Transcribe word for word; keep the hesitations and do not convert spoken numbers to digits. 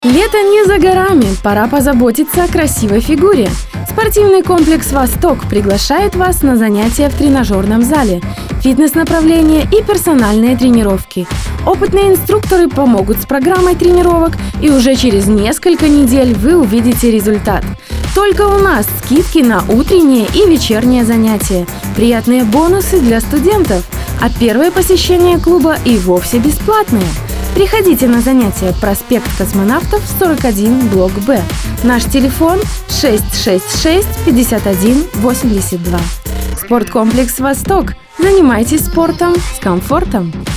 Лето не за горами, пора позаботиться о красивой фигуре. Спортивный комплекс «Восток» приглашает вас на занятия в тренажерном зале, фитнес-направления и персональные тренировки. Опытные инструкторы помогут с программой тренировок, и уже через несколько недель вы увидите результат. Только у нас скидки на утренние и вечерние занятия, приятные бонусы для студентов, а первое посещение клуба и вовсе бесплатное. Приходите на занятия, проспект Космонавтов, сорок один, блок Б. Наш телефон шесть шесть шесть пятьдесят один восемьдесят два. Спорткомплекс «Восток». Занимайтесь спортом с комфортом.